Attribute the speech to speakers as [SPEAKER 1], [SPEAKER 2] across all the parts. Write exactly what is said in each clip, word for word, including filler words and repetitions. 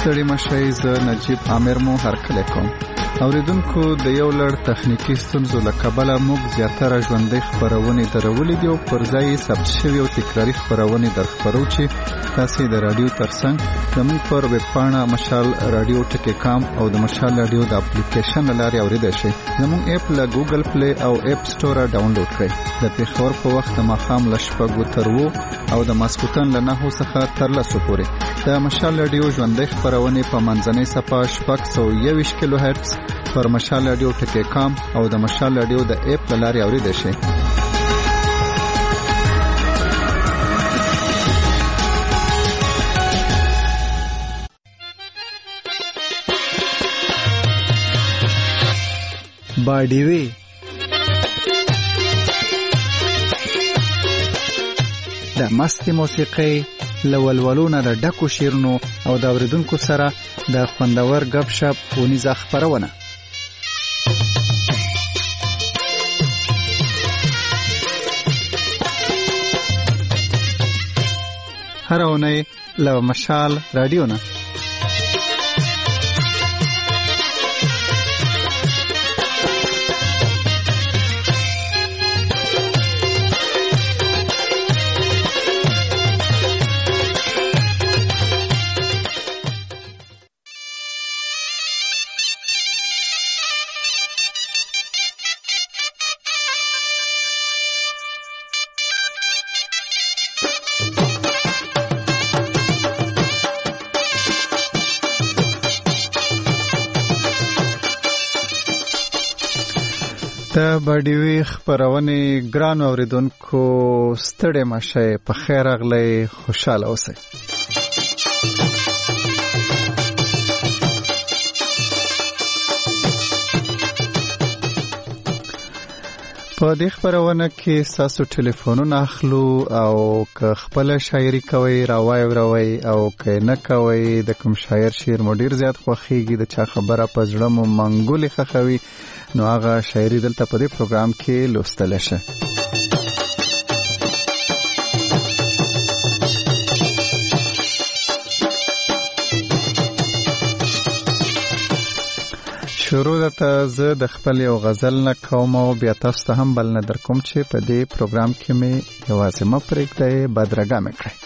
[SPEAKER 1] ستړي مشئ. زه نجیب عامر مو هرکلی کوم. اوریدونکو د یو لړ تخنیکی ستونزو له کبله موږ زیاتره ژوندۍ خپرونې درولې دي او پر ځای یې ثبت شوي او تکراري خپرونې درخپرو چې تاسې د راډیو ترڅنګ زموږ پر ویبپاڼه مشال راډیو ټکی کام او د مشال راډیو د اپلیکیشن له لارې اوریدای شئ. زموږ اپ له ګوګل پلی او اپ سټوره ډاونلوډ کړئ. د پېښور په وخت د ماښام له شپږو تر اوو او د ماسخوتن له نهو څخه تر لسو پورې د مشال راډیو ژوندۍ خپرونې په منځنۍ صفحه شپږ سوه یوویشت کیلو هرتز پر مشال راډیو ټکی کام او د مشال راډیو د اپ له لارې اوریدای شئ.
[SPEAKER 2] باډیوي د مستي موسیقي له ولولونه د ډکو شیرونو او د اوریدونکو سره د خوندور غب شپ ونیزه خبرونه. هر اونۍ له مشال رادیو نه د باډیوي خبرونه. ګران اوریدونکو ستړي مشئ، په خیر راغلی، خوشاله اوسئ. په دې خبرونه کې تاسو ټلیفونونه اخلو او که خپل شاعري کوي راوای وروي او که نه کوي د کوم شاعر شعر مو ډیر زیات خوښیږي، د چا خبره په زړه مو منګولې خخوي، نو هغه شاعري دلته په دې پروګرام کې لوستل شي. شروع دته زه د خپل یو غزل نه کوم او بیا تاسو ته هم بل نه در کوم چې په دې پروګرام کې مې یوازې مه پرېږدئ، بدرګه مې کړئ.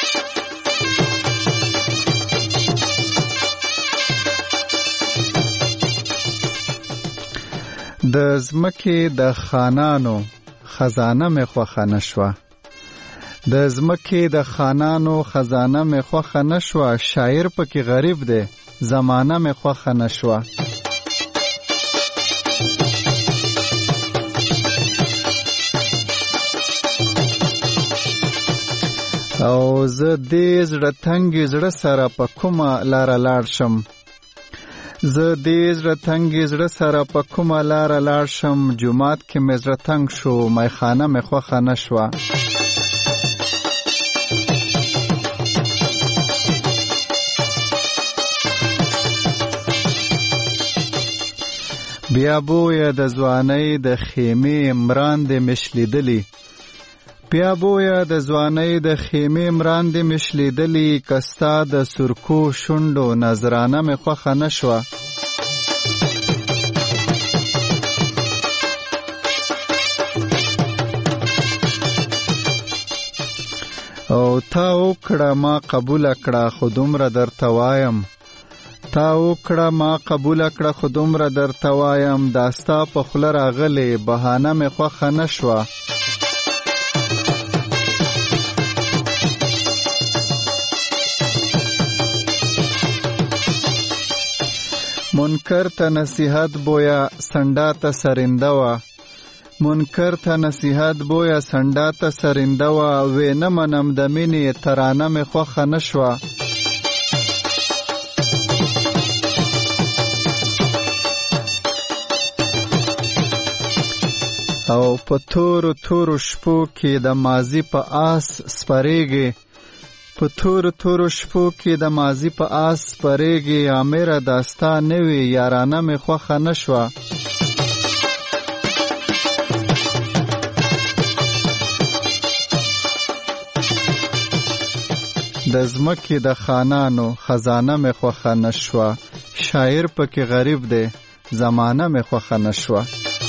[SPEAKER 2] د ځمکې د خانانو خزانه مې خوښه نه شوه، د ځمکې د خانانو خزانه مې خوښه نه شوه، شاعر پکې غریب دی زمانه مې خوښه نه شوه. او زه دې زړه تنګې زړه سره په کومه لاره لاړ شم، زه دې زړه تنګې زړه سره په کومه لاره لاړ شم، جومات کې مې زړه تنګ شو، میخانه مې خوښه نه شوه. بیا بویه د ځوانۍ د خیمې مراندې مشلیدلی، بیا بویه د ځوانۍ د خیمې مراندې مشلیدلی، کستا د سرکو شونډو نظرانه مې خوښه نه شوه. او تا وکړه ما قبوله کړه خو دومره درته وایم، تا وکړه ما قبوله کړه خو دومره درته وایم، دا ستا په خوله راغلې بهانه مې خوښه نه شوه. منکر ته نصیحت بویا سنډا ته سرنده وا، منکر ته نصیحت بویا سنډا ته سرنده وا، وې نه منم د مینې ترانه مې خوښه نه شوه. او په تورو تورو شپو کې د ماضی په آس سپریږي، په تورو تورو شپو کې د ماضی په آس سپریږي، عامره داستا نوی یارانه مې خوښه نه شوه. د ځمکې د خانانو خزانه مې خوښه نشوه، شاعر پکې غریب دی زمانه مې خوښه نشوه.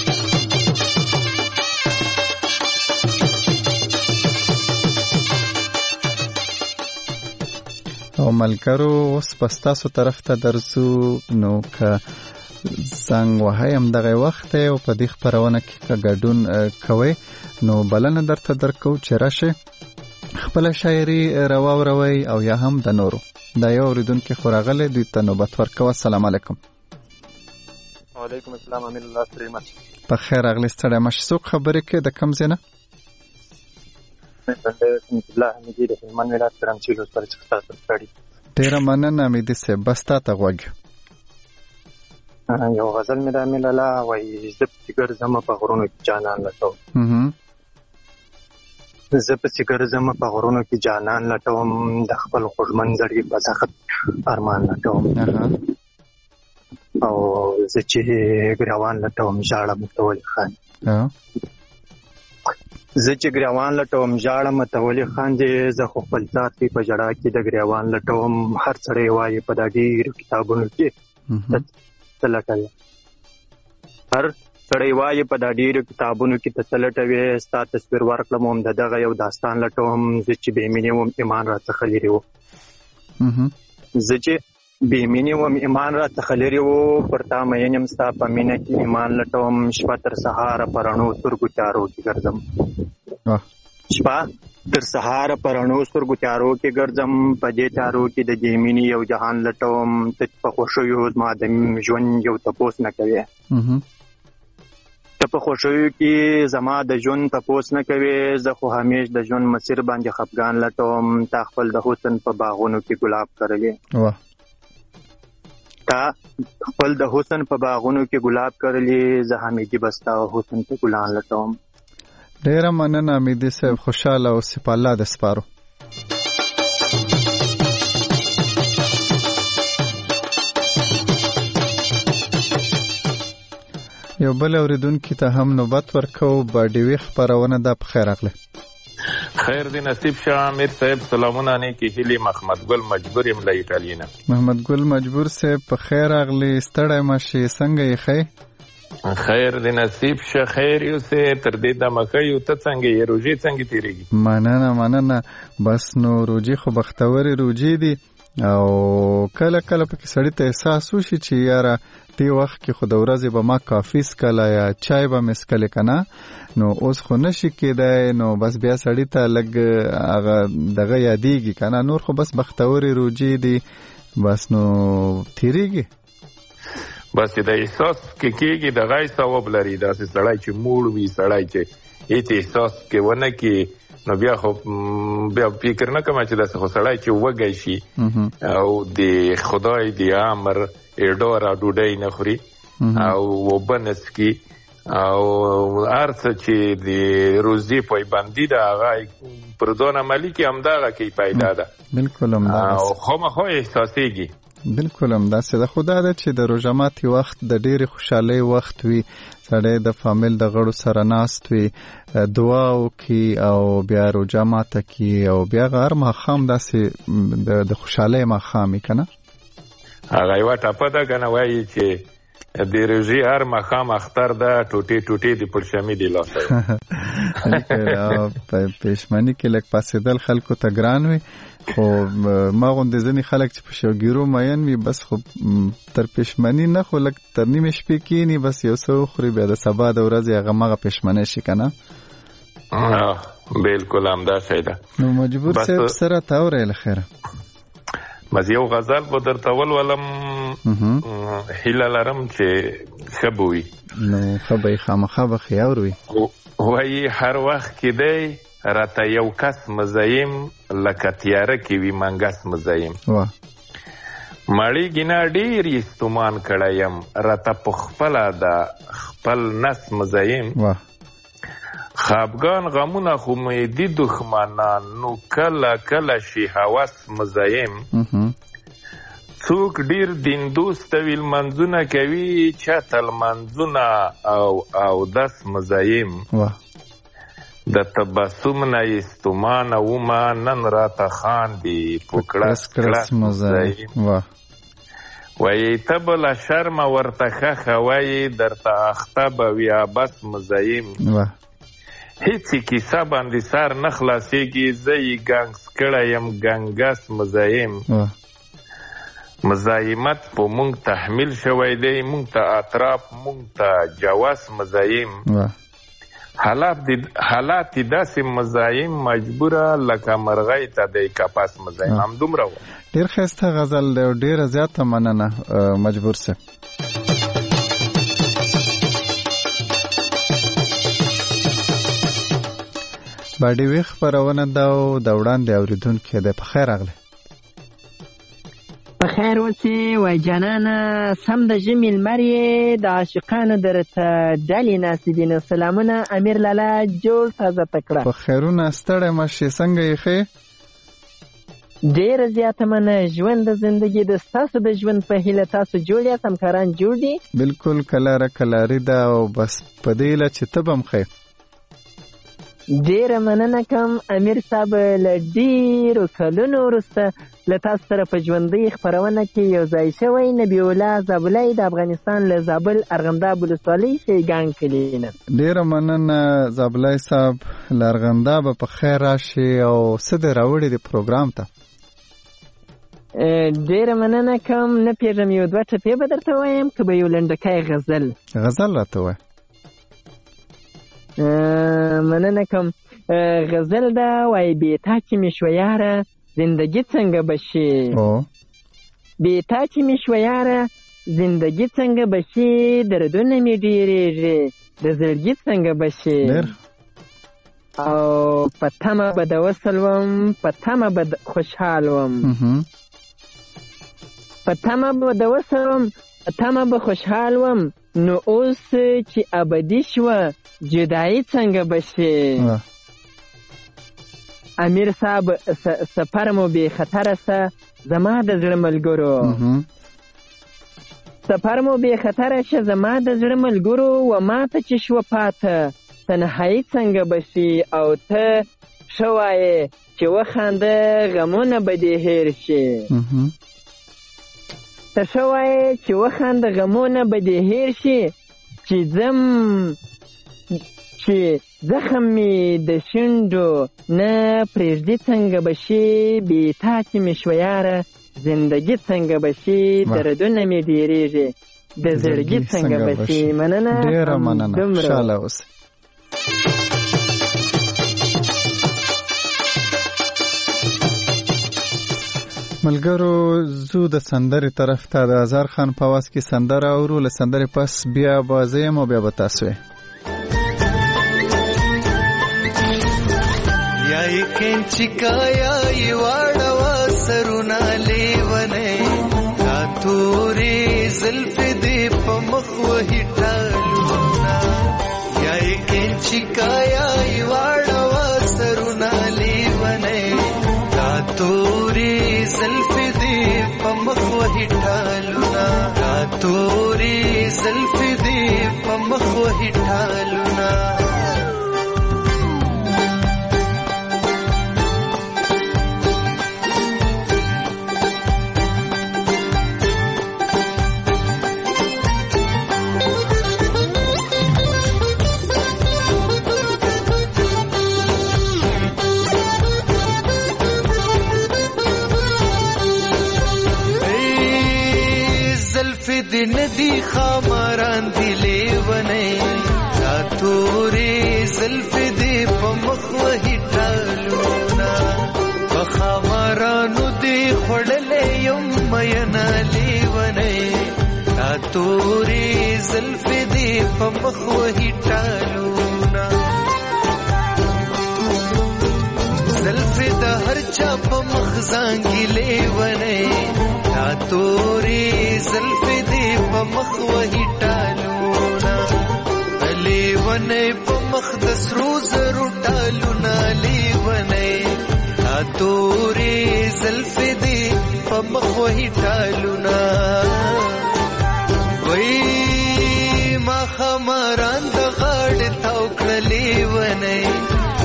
[SPEAKER 2] او ملګرو اوس په ستاسو طرف ته درځو، نو که زنګ وهی همدغه وخت او په دې خپرونه کې که ګډون کوئ نو بلنه درته درکو چې راشئ خپله شاعري راواوروئ او یا هم د نورو. دا یو اورېدونکی خو راغلی، دوی ته نوبت ورکوه. السلام علیکم.
[SPEAKER 3] وعلیکم السلام. امین الله سلیمان.
[SPEAKER 2] په خیر راغلی ستړی مشه. څوک خبرې کوي، د کوم ځای نه؟
[SPEAKER 3] الله حمیدي د هلمند ولایت ګرمسیر ولسوالۍ څخه تاسو ته.
[SPEAKER 2] ډېره مننه حمیدي صاحب، بس تا ته غوږ.
[SPEAKER 3] یو غزل مې د امین الله وایي: زه پسې ګرځم په غرونو کې جانان لټوم، زه پسې ګرځم په غرونو کې جانان لټوم، د خپل خوږمن زړګي په سخت ارمان لټوم، او زه چې ګریوان لټوم ژاړم ته ولې خاندې، زه چې ګریوان لټوم ژاړم ته ولې خاندې، زه خو خپل ذات کې په ژړا کې د ګریوان لټوم، هر سړی وایي په دا ډېرو کتابونو کې ته لټوې، هر سړی وایي په دا ډېرو کتابونو کې ته څه لټوې، ستا تصویر ورکړم هم د دغه یو داستان لټوم، زه چې بې مینې وم ایمان راڅخه لرې و، زه چې بې مینې وم ایمان راڅخه لرې و، پر تا مین یم ستا په مینه کې ایمان لټوم، شپه تر سهاره په رڼو سترګو تیارو کې ګرځم، شپه تر سهاره په رڼو سترګو تیارو کې ګرځم، په دې تیارو کې د دې مینې یو جهان لټوم، ته په خوښیو زما د ژوند یو تپوس نه کوې، ته په خوښیو کې زما د ژوند تپوس نه کوې، زه خو همیش د ژوند مسیر باندې خفګان لټوم، تا خپل د حسن په باغونو کې ګلاب کرلې، تا خپل د حسن په باغونو کې ګلاب کرلې، زه حمیدي بس تا حسن په ګلان لټوم.
[SPEAKER 2] ډېره مننه حمیدي صاحب، خوشحاله اوسې، په الله د سپارو. یو بل اورېدونکي ته هم نوبت ورکوو. باډیوي خپرونه ده، په خیر راغلی.
[SPEAKER 4] خیر دی نصیب شاه امیر صاحب، سلامونه نیکی هیلې. محمد ګل مجبور یم له ایټالیا نه. محمد
[SPEAKER 2] ګل مجبور صاحب په خیر راغلی، ستړی مشې، څنګه یې ښې؟
[SPEAKER 4] خیر دی نصیب شه، خیر یو سه تر دې دمه ښه یو. ته څنګه یې، روژې څنګه تېرېږي؟
[SPEAKER 2] مننه مننه. بس نو روژې خو بختورې روژې دي، او کله کله پکې سړی ته احساس وشي چې یاره دې وخت کې خو د ورځې به ما کافي څکله یا چای به مې څکلې که نه، نو اوس خو نشي کېدی، نو بس بیا سړي ته لږ هغه دغه یادېږي که نه، نور خو بس بختورې روژې دي، بس نو تېرېږي.
[SPEAKER 4] بس چې د احساس کې کېږي دغه ثواب لري، داسې سړی چې موړ وي، سړی چې هېڅ احساس کې ونه کړي، نو بیا خو بیا فکر نه کوم چې داسې خو سړی چې وږی شي او د خدای د امر ډوره ډوډۍ نه خوري او اوبه نه څښي او هر څه چې د روزي پایبندي ده هغه پر ځان عملي کې همدغه کې پیدا ده.
[SPEAKER 2] بلکل همدغه
[SPEAKER 4] او خامخا احساسېږي.
[SPEAKER 2] بلکل همداسې ده. خو دا ده چې د روژه ماتي وخت د ډېرې خوشحالۍ وخت وي، سړی د فامیل د غړو سره ناست وي، دعا وکړي او بیا روژه ماته کړي، او بیا هر ماښام داسې د خوشحالۍ ماښام وي که نه.
[SPEAKER 4] هغه یوه ټپه ده که نه، وایي چې د روژې هر ماښام اختر ده، ټوټې ټوټې د پړشمي د لاسه.
[SPEAKER 2] په پېشمني کې لږ پاسېدل خلکو ته ګران وي، خو ما غوندې ځینې خلک چې په شوګیرو مین وي، بس خو تر پېشمني نه، خو لږ تر نیمې شپې کښېني، بس یو څه وخوري، بیا د سبا د ورځې هغه مغه پېشمنی شي که نه.
[SPEAKER 4] بلکل همداسې ده.
[SPEAKER 2] نو مجبور صاحب سره ته وویل خیره،
[SPEAKER 4] بس یو غزل به درته ولولم، هیله لرم چې ښه به وي.
[SPEAKER 2] نو ښه به یې خامخا به خیار وي.
[SPEAKER 4] وایي هر وخت کې دی راته یو کس مزایم، لکه تیاره کې وي منګس مزایم، مړېږي نه ډېر یې ستومان کړی یم، راته په خپله ده خپل نس مزایم، خوابګان غمونه خو مې دي دښمنان، نو کله کله شي هوس مزایم، څوک ډیر دین دوسته وي لمنځونه کوي، چاته لمنځونه او اودس مزایم، د تبسم نه استمان وما نن راته خاندي په کړس کړس مزاحم وایي ته به له شرمه ورته ښخه وایي درته اخته به وي بس مزاحم هیڅ کیسه باندې سر نه خلاصېږي زه یې ګنګس کړی یم ګنګس مزاحم مزاحمت په مونږ تحمیل شوی دی مونږ ته اطراف مونږ ته جواز مزاحم حالات حالات داسې مزاحم مجبوره لکه مرغۍ ته دی کپاس مزاحم همدومره و.
[SPEAKER 2] ډېر ښایسته غزل دی او ډېره زیاته مننه مجبور صاحب. باډي وی خپرونه دا او د وړاندې اورېدونکي دی. په خیر راغلی.
[SPEAKER 5] په خیر اوسې وای جانانه سم د ژمي لمر یې د عاشقانو درته ډلې ناستې دي. نو سلامونه امیر لالا جوړ تازه تکړه.
[SPEAKER 2] په خیرونه ستړی مه شې څنګه یې ښې؟
[SPEAKER 5] ډېره زیاته مننه. ژوند د زندګي د ستاسو د ژوند په هیله تاسو جوړ یاست همکاران جوړ دي؟
[SPEAKER 2] بلکل کلاره کلاري ده او بس په دې هیله چې ته به هم ښې.
[SPEAKER 5] ډېره مننه کوم امیر صاحب. له ډېرو کلونو وروسته له تاسو سره په ژوندۍ خپرونه کې یو ځای شوی. نبی الله زابلی د افغانستان له زابل ارغنداب ولسوالۍ شیګان کلي نه.
[SPEAKER 2] ډېره مننه زابلی صاحب. له ارغندابه په خیر راشي او څه دې راوړي دي پروګرام ته؟
[SPEAKER 5] ډېره مننه کوم. نه پېژنم یو دوه ټپې به درته وایم که به یو لنډکی غزل
[SPEAKER 2] غزل راته وایه.
[SPEAKER 5] مننه کوم. غزل ده وای بیتا چې مې شوه یاره زندگی څنګه بشي بیتا چې مې شوه یاره زندگی څنګه بشي دردونه مې ډېرېږي د زړګي څنګه بشي او په تمه به د وصل وم په تمه به خوشحال وم په تمه به د وصل وم په تمه به خوشحال وم نو اوس چې ابدي شوه جدایي څنګه بشي. امیر صاحب سفر مو بې خطره سه زما د زړه ملګرو سفر مو بې خطره شه زما د زړه ملګرو و ما ته چې شوه پاته تنهایي څنګه بشي او ته ښه وایې چې وخانده غمونه به دې هېر شي ته ښه وایې چې وخانده غمونه به دې هېر شي چې ځم چې زخم می د شونډو نه پرېږدي څنګه بشي بیتا چې مې شوه یاره زندګي څنګه بشي دردونه مې ډېرېږي د زړګي څنګه بشي. مننه.
[SPEAKER 2] ډېره مننه. خوشحاله اوسئ. ملګرو زو د سندرې طرف ته د هزار خان په آواز کې سندره اورو. له سندرې پس بیا به زه یم او بیا به تاسو یې.
[SPEAKER 6] یای کنچکایا ای واړه سرونه لیونه تا تورې زلفې دې په مخ وهي ټالونه یای کنچکایا ای واړه سرونه لیونه تا تورې زلفې دې په مخ وهي ټالونه تا تورې زلفې دې په مخ وهي ټالونه دی ندی خامران دی لیونه تا توری زلف دی پا مخوهی ٹالونا پا خامرانو دی خوڑلے یم مینا لیونه تا توری زلف دی پا مخوهی ٹالونا زلف دا هر چا پا مخزانگی لیونه تا توری زلف دی پا مخ وحی ٹالونا لیونے پا مخ دس روز رو ٹالونا لیونے تا توری زلف دی پا مخ وحی ٹالونا وی ما خماران دا غاڑ تاوکڑ لیونے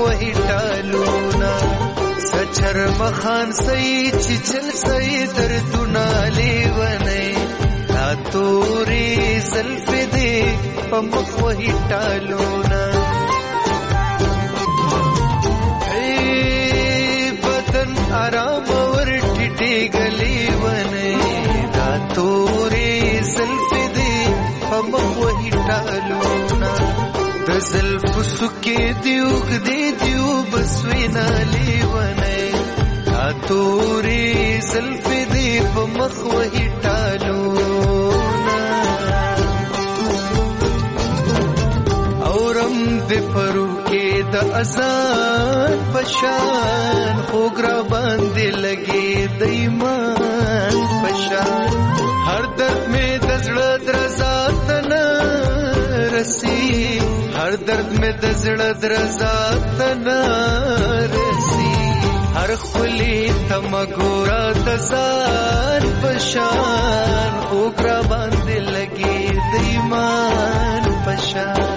[SPEAKER 6] وهی ټالونا سچر مخان سئی چې چل سئی دردونه لیونی دا تورې زلفې دې په مخ وهی ټالونا بدن آرام ور ټټې غلې ونی دا تورې زلفې دې په مخ وهی ټالونا د زلف سکه دیو غدې دیو بسوینا لیونی دا تورې زلفې دې په مخ وهی ټالونا اورم دې پرو کې د اذان پشان خوګرا باندې لګې د ایمان پشان هر درد مې د زړه درزا تنه رسی هر درد مې د زړه درزا تنه رسی هر خلی تم ګورا د ځان پشان خوګرا باندې لګې د ایمان پشان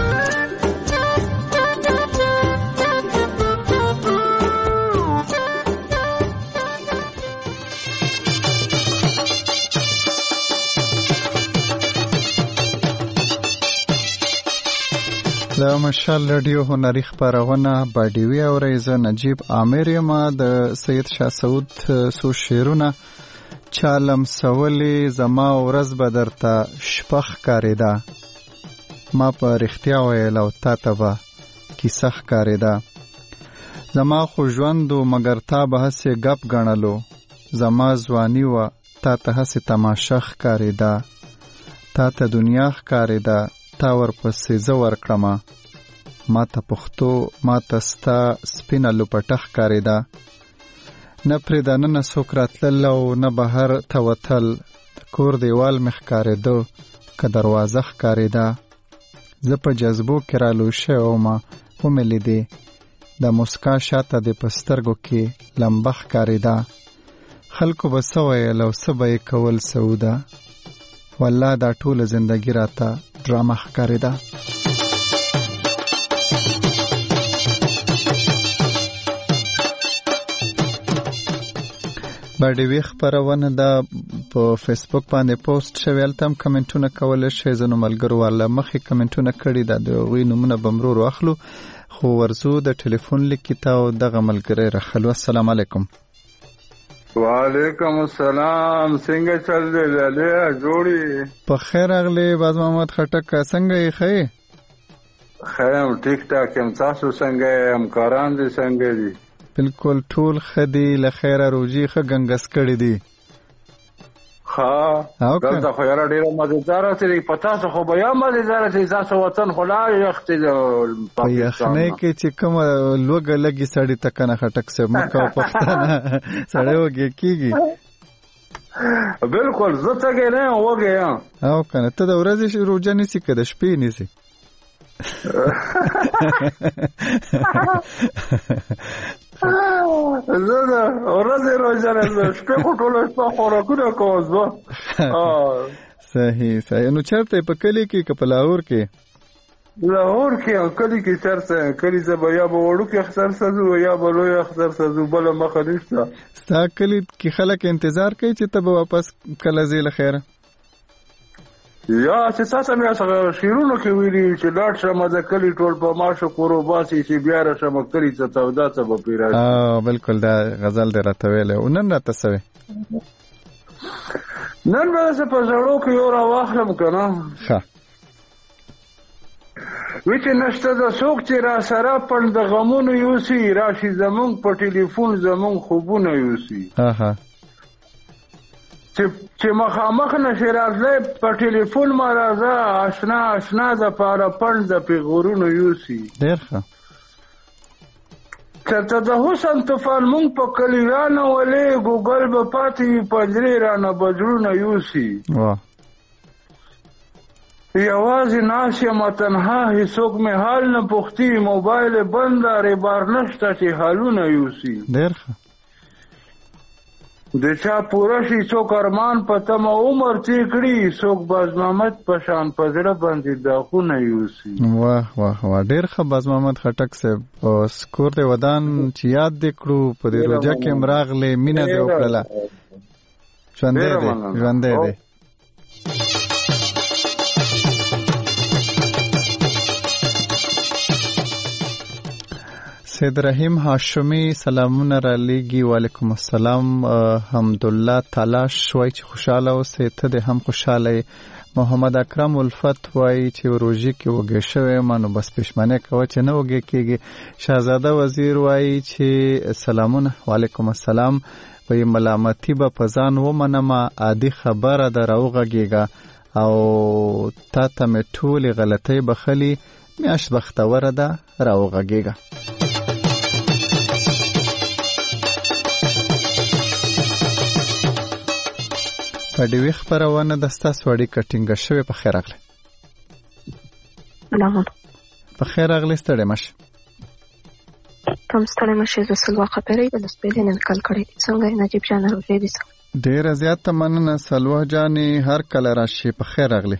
[SPEAKER 2] د مشال رادیو هنري خپرونه باډیوي اورئ زه نجیب عامر یم د سید شاه سعود څو شعرونه چالم سولې زما ورځ به درته شپه ښکارېده ما په رښتیا ویل او تا ته به کیسه ښکارېده زما خو ژوند و مګر تا به هسې ګپ ګڼلو زما ځواني وه تا ته هسې تماشه ښکارېده تا ته دنیا ښکارېده تا ورپسې زه ورکړمه ما ته پښتو ما ته ستا سپینه لوپټه ښکارېده نه پرې دننه څوک راتلل او نه بهر ته وتل د کور دیوال مې ښکارېده که دروازه ښکارېده زه په جذبو کې رالو شوی ومه ومې لیدې د مسکا شاته دې په سترګو کې لمبه ښکارېده خلکو به څه ویل او څه به یې کول سعوده والله دا ټوله زندګي راته ډرامه ښکارېده باډیوي خپرونه ده په فیسبوک باندې پوسټ شوی هلته هم کمنټونه کولی شئ ځینو ملګرو والا مخکې کمنټونه کړي ده د هغوی نومونه به مرور واخلو خو ورځو د ټلیفون لیکي ته او دغه ملګری راخلو السلام علیکم
[SPEAKER 7] وعلیکم السلام څنګه چل دی لاله جوړي
[SPEAKER 2] په خیر اغلی باز محمد خټک څنګه یې خې
[SPEAKER 7] خیر ټیک ټاک هم تاسو څنګه هم کاران دي څنګه دي
[SPEAKER 2] بالکل ټول خدي له خیره روجي خ غنګس کړی دي
[SPEAKER 7] ها دلته خو یاره ډیره مزیدار سي پتا څه خو بیا مزیدار سي تاسو وطن خلا یخت
[SPEAKER 2] پاکستان یخنه کې چې کوم لوګ لګي سړی تکنه خټک سه مکه پښتنه سړی وګي کیږي
[SPEAKER 7] بالکل زه څنګه نه وګي
[SPEAKER 2] او کنه ته د ورځې روزه نسی کده شپې نسی
[SPEAKER 7] زه دا ورځې روزه نه شپې کو ټول شپه خوراکونه کوم زه
[SPEAKER 2] صحیح صحیح نو چرته په کلی کې کپلاور کې
[SPEAKER 7] لاهور کې کلی کې چرته کلی زه بیا به وړو کې اختر سازو یا به لوی اختر سازو بل مخه نشته
[SPEAKER 2] ستا کلی کې خلک انتظار کوي چې ته به واپس کله ځې له خیره
[SPEAKER 7] یا چې تاسو مې څنګه شیرونو کې ویلي چې لاړ شم د کلی ټول په ماشو کورو باسي چې بیا راشم کلی څه تودا څه به پیرا
[SPEAKER 2] اه بالکل دا غزل دې راته ویلې او نن راته سوي
[SPEAKER 7] نن به څه په زړو کې یو را واخلم کنه
[SPEAKER 2] ښه
[SPEAKER 7] وچ نشته د څوک چې را سره پړ د غمونو یوسي راشي زمونږ په ټلیفون زمونږ خوبونه یوسي
[SPEAKER 2] اها
[SPEAKER 7] چې مخامخ نشي راتلی په ټلیفون ما راځه اشنا اشنا د پاره پړ د پیغورونو یوسي
[SPEAKER 2] ډېر ښه
[SPEAKER 7] چېرته د حسن طوفان مونږ په کلي رانه ولې ګوګل به پاتې وي پنجرې رانه به زړونه یوسي
[SPEAKER 2] واه
[SPEAKER 7] یوازې ناست یم تنها هېڅوک مې حال نه پوښتي موبایل بند دی بار نشته چې حالونه یوسي
[SPEAKER 2] ډېر ښه
[SPEAKER 7] د چا پوره شي څوک ارمان په تمه عمر تېر کړي، څوک باز محمد په شان په زړه باندې داغونه یوسي.
[SPEAKER 2] واه واه واه ډېر ښه باز محمد خټک صاحب. اوس کور د ودان چې یاد دې کړو په دې روژه کې هم راغلې مینه دې وکړله. ژوندی دی ژوندی دی. سید رحیم هاشمی سلامونه را لیږي. وعلیکم السلام. حمدالله تلاش وایي چې خوشحاله اوسئ، ته دې هم خوشحاله یې. محمد اکرم الفت وایي چې روژې کې وږی شوی یم، نو بس پښمنۍ کوه چې نه وږی کېږي. شهزاده وزیر وایي چې سلامونه. وعلیکم السلام. وایي ملامتي به په ځان ومنمه، عادي خبره ده راوغږېږه او تا ته مې ټولې غلطۍ بخلي، میاشت بختوره ده راوغږېږه. په ډیوي خپرونه د ستاسو اړیکه ټینګه شوې. په خیر راغلی.
[SPEAKER 8] سلام.
[SPEAKER 2] په خیر راغلی. ستړی مشه.
[SPEAKER 8] تم ستړی مشه. زه سلواقه پیری د سپېلې نه کال کړی. څنګه نجیب جان روزې دي؟
[SPEAKER 2] ډېره زیاته مننه سلوا جانې، هر کله راشي. په خیر راغلی.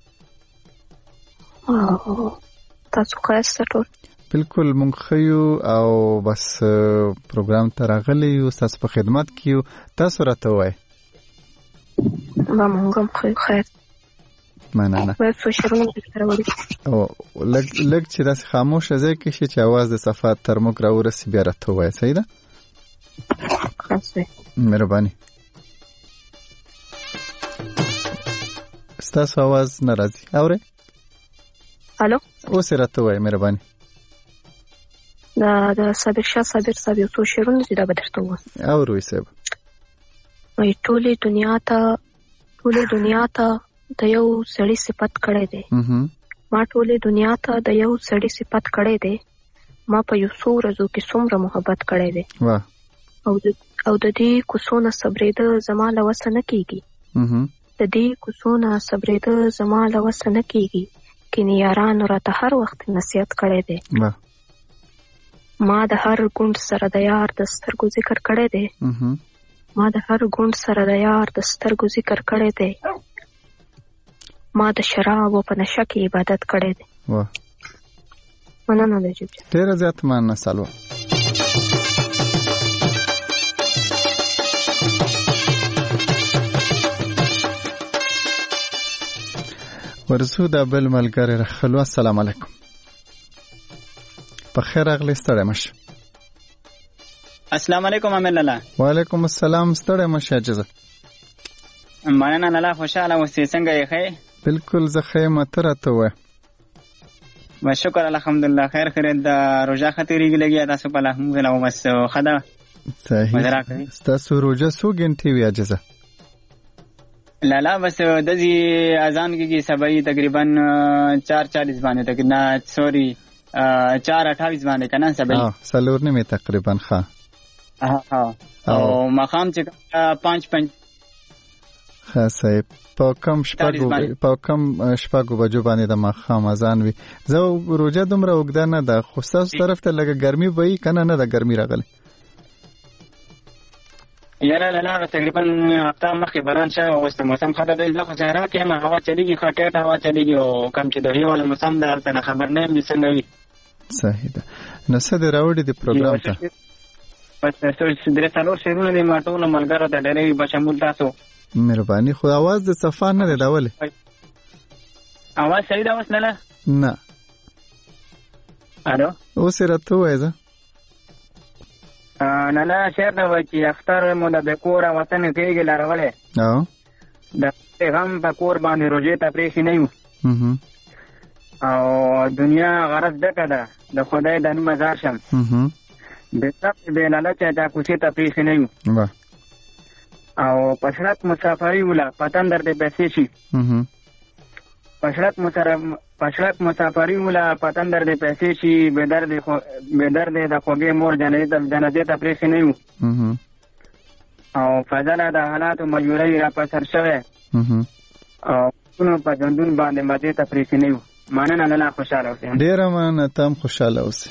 [SPEAKER 8] تاسو ښایسته ټول؟
[SPEAKER 2] بالکل مونږ ښه یو او بس پروګرام ته راغلی یو، ستاسو په خدمت کې یو. تاسو راته ووایئ.
[SPEAKER 8] ما مونږ هم ښه یو. خیر
[SPEAKER 2] مننه.
[SPEAKER 8] باید څو شعرونه درته راوړي.
[SPEAKER 2] لږ لږ چې داسې خاموشه ځای کې شي چې اواز د صفات تر موږ راورسي، بیا راته ووایه. صحیح ده؟
[SPEAKER 8] ښه.
[SPEAKER 2] مهرباني. ستاسو اواز نه راځي. اورئ؟
[SPEAKER 8] الو.
[SPEAKER 2] اوس یې راته ووایه مهرباني.
[SPEAKER 8] دا د صابر شاه صابر صاحب یو څو شعرونه دي، دا به درته ووایم.
[SPEAKER 2] اورئ صاحب.
[SPEAKER 8] وایي ټولې دنیا ته ټولې دنیا ته د یو سړي صفت کړی دی. ما ټولې دنیا ته د یو سړي صفت کړی دی. ما په یو څو ورځو کې څومره محبت کړی دی. او د او د دې کوڅو نه صبرېده زما له وسه نه کېږي. د دې کوڅو نه صبرېده زما له وسه نه کېږي. کینې یارانو راته هر وخت نصیحت کړی دی. ما د هر ګوند سره د یار د سترګو ذکر کړی دی. ما د هر ګوند سره د یار د سترګو ذکر کړی دی. ما د شرابو په نشه کې عبادت کړی دی. مننه نجیب جان.
[SPEAKER 2] ډېره زیاته مننه سلوا. ورزو دا بل ملګری رخلو. السلام علیکم. په خیر راغلی. ستړی مشه.
[SPEAKER 9] السلام علیکم امیر لالا.
[SPEAKER 2] وعلیکم السلام. ستړی مشه اجازه.
[SPEAKER 9] مننه لالا. خوشحاله اوسې. څنګه یې؟ ښه.
[SPEAKER 2] بالکل زه ښه یم. ته راته ووایه.
[SPEAKER 9] بس شکر الحمدلله. خیر خیریت ده. روژه ښه تېرېږي لږ. تاسو په الحمدلله بس ښه ده.
[SPEAKER 2] صحیح. ستاسو روژه څو ګنټې وي اجازه؟
[SPEAKER 9] لالا بس دزي اذان کېږي سبایي تقریبا چار چالیس باندې تقریبا سوري چار اٹھائیس باندې که نه سبایي
[SPEAKER 2] څلور نیمې تقریبا. ښه.
[SPEAKER 9] او ماښام چې پنځ پنځ.
[SPEAKER 2] ښه صحیح. په کم شپږو په کم شپږو بجو باندې د ماښام اذان وي. زه روژه دومره اوږده نه ده، خو ستاسو طرف ته لږه ګرمي به وي که نه؟ نه ده ګرمي راغلی.
[SPEAKER 9] یاره لالا تقریبا هفته مخکې باران شوی و، اوس د موسم ښه دی. زه خو سهارات یم، هوا چلېږي، ښه ټیټه هوا چلېږي او کم چې د هېوال موسم ده هلته نه خبر نه یم چې څنګه وي.
[SPEAKER 2] صحیح ده. نو څه دې راوړي دې پروګرام ته؟
[SPEAKER 9] بس درې څلور شعرونه دي ما ټولو ملګرو ته ډېرې بشمول تاسو.
[SPEAKER 2] مهرباني. خو اواز د صفا نه دی دا ولې؟
[SPEAKER 9] اواز صحیح ده اوس لالا؟
[SPEAKER 2] نه.
[SPEAKER 9] الو.
[SPEAKER 2] اوس یې راته ووایه. زه
[SPEAKER 9] لالا شعر ده وایي چې اختر مو د کوره وطن کېږي لارولی، د غم په کور باندې روژې ته پرېښي نه یو، او دنیا غرض ډکه ده د خدای د نومه ځار شم، بې صبر بې لالچه دا کوڅې ته پرېښي نه یو، او په سړک مسافري وله په تندر دې پیسې شي، په سړک مسافري وله په تندر دې پیسې شي، بې دردې د خوږې مور جنازې ته پرېښي نه یو، او فضله د حالاتو مجبورۍ را په سر شوی، او پسونو په ژوندون باندې مزې ته پرېښي نه یو. مننه لالا، خوشحاله اوسئ.
[SPEAKER 2] ډېره مننه، ته هم خوشحاله اوسئ.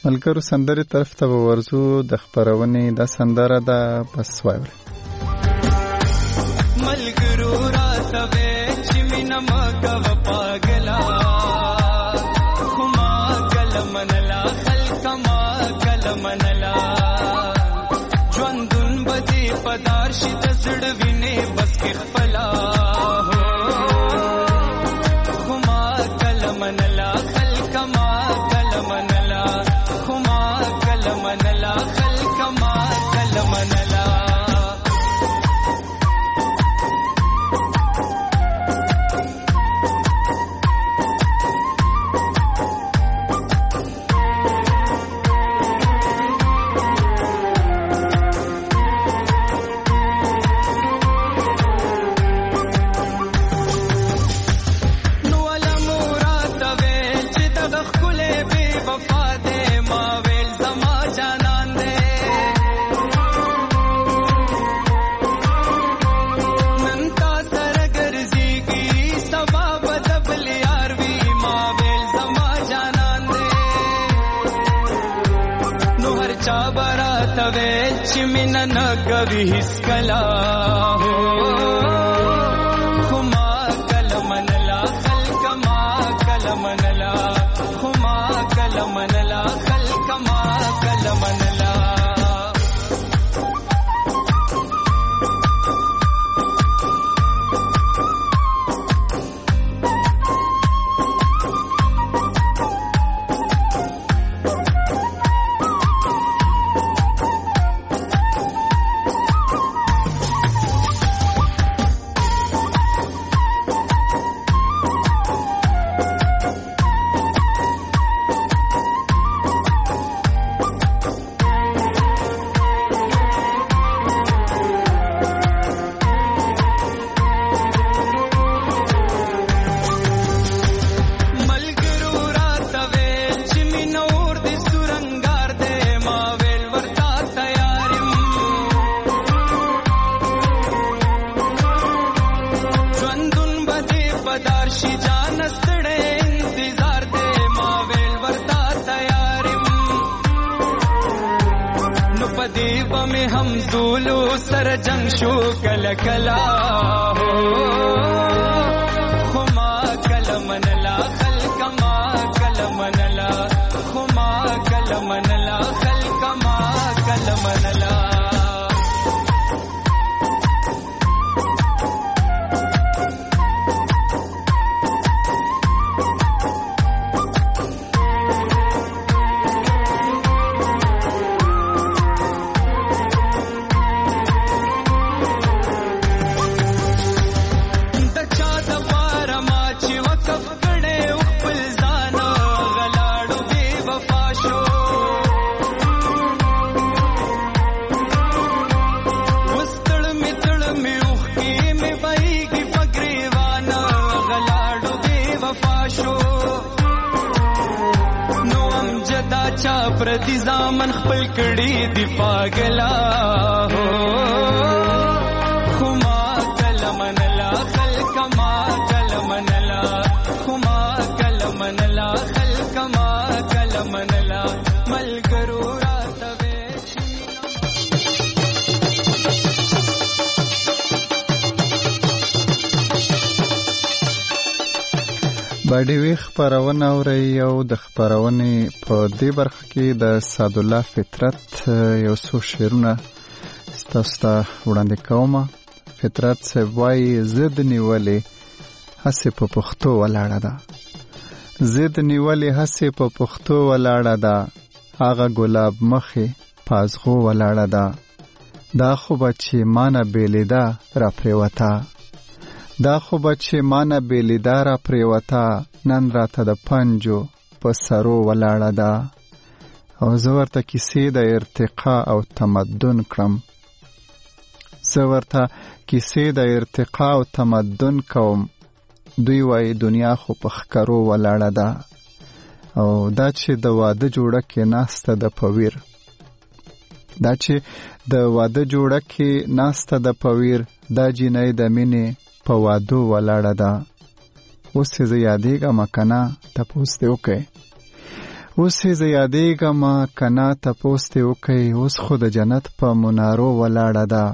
[SPEAKER 2] ملګرو سندرې طرف ته ورزو. د خبرونې د سندره ده بس واورئ.
[SPEAKER 6] ملګرو راته وې چې مینه مکوه پاګلا خو ما کله منلا خلک ما کله منلا ژوندون به دې په دار شي د زړه وینې بس کې خپلا خو ما کله منلا خلک ما کله منلا خو ما کله منلا خلک ما کله منلا نگوی هیڅ کلا هو خو ما کله منلا خلک ما کله منلا خو ما کله منلا خلک ما کله منلا جنگ شو کلا کلا ہو خما کل منلا خلق ما کل منلا خما کل منلا خلق ما کل منلا پردی زامن خپل کړي دی پاگلا هو خما کلمنلا خلق ما کلمنلا خما کلمنلا خلق ما کلمنلا ملګرو راتوي
[SPEAKER 2] باډي وی خبرونه اوري او د خبرونې په دې برخه کې د سعد الله فطرت یو څو شعرونه ستاسو ته وړاندې کوم. فطرت سوای زد نیولې هسه په پښتو ولاړه ده زد نیولې هسه په پښتو ولاړه ده هغه ګلاب مخې پازغو ولاړه ده دا خو بچي مانه بیلیدا را پریوتا دا خو بچی مانا بیلیدارا پریوتا نن راته د پنجو په سرو ولاړه ده او زه ورته کیسې د ارتقا او تمدن کړم زه ورته کیسې د ارتقا او تمدن کوم دوی وایي دنیا خو په ښکرو ولاړه ده او دا چې د واده جوړه کې ناسته د پویر دا چې د واده جوړه کې ناسته د پویر دا جینۍ د مینې په وادو ولاړه ده اوس زه یادېږم کنه تپوس دې وکړئ اوس یې زه یادېږم کنا تپوس دې وکئ اوس خو د جنت په منارو ولاړه ده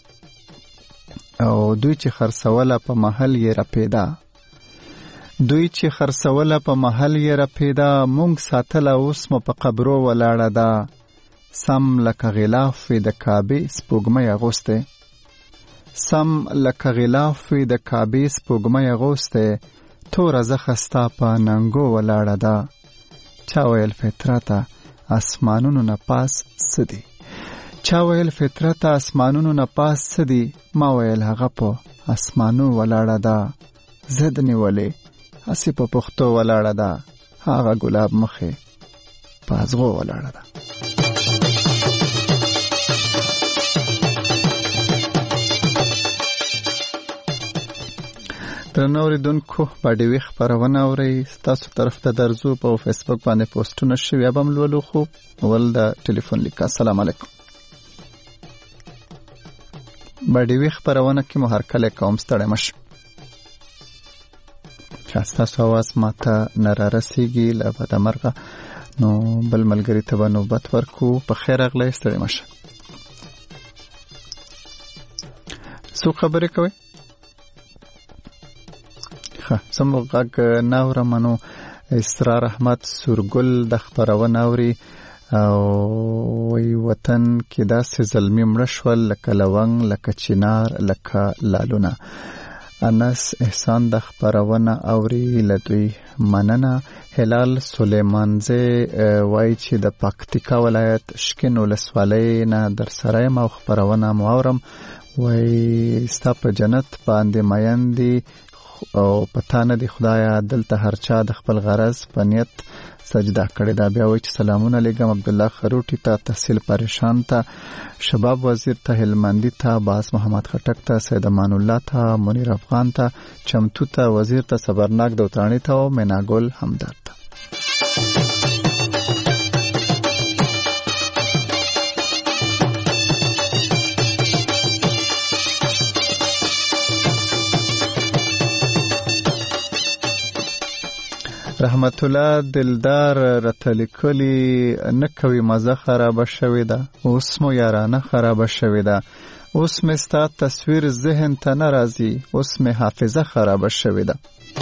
[SPEAKER 2] او دوی چې خرڅوله په محل یې رپېده دوی چې خرڅوله په محل یې رپېده مونږ ساتله اوس مو په قبرو ولاړه ده سم لکه غلاف وي د کعبې سپوږمۍ اغوستی سم لکه غلاف وي د کعبې سپوږمۍ اغوستی توره زخه ستا په ننګو ولاړه ده چا ویل فطرته اسمانونو نه پاس څه دي چا ویل فطرته اسمانونو نه پاس څه دي ما ویل هغه په اسمانو ولاړه ده ضد نیولې هسې په پښتو ولاړه ده هغه ګلاب مخې په ازغو ولاړه ده درنو اوریدونکو باډیوي خپرونه اورئ ستاسو طرف ته درځو په فیسبوک باندې پوسټونه شوي بیا به هم لولو خو اول د ټلیفون لیک السلام علیکم باډیوي خپرونه کې مو هرکلی کوم ستړی مه شئ چې ستاسو اواز ماته نه رارسېږي له بده مرغه نو بل ملګري ته به نوبت ورکو په خیر راغلی ستړی مه شئ څوک خبرې کوئ سمو غږ ناورم نو اسرار احمد سورګل د خبرونه اوري او وی وطن کې داسې ظلمي مړه شول لکه لونګ لکه چنار لکه لالونه انس احسان د خبرونه اوري لدوی مننه هلال سلیمانزه وای چې د پکتیکا ولایت شکن ولسوالۍ نه در سره ما خبرونه مو اورم وای ستا په جنت باندې مایندې او پتا نه دی خدایا دلته هر چا د خپل غرض په نیت سجده کړې دا بیا وایي چې سلامونه لګم عبد الله خروټي ته تحصیل پریشان ته شباب وزیر ته هلمندي ته باز محمد خټک ته سید امان الله ته منیر افغان ته چمتو ته وزیر ته صبرناک دوترانی ته او مناګل همدرد ته رحمت الله دلدار رتلکلی نکوي مزه خراب شوی ده اوس مو یارانه خراب شوی ده اوس مې ستا تصویر ذهن ته نه راځي اوس مې حافظه خراب شوی ده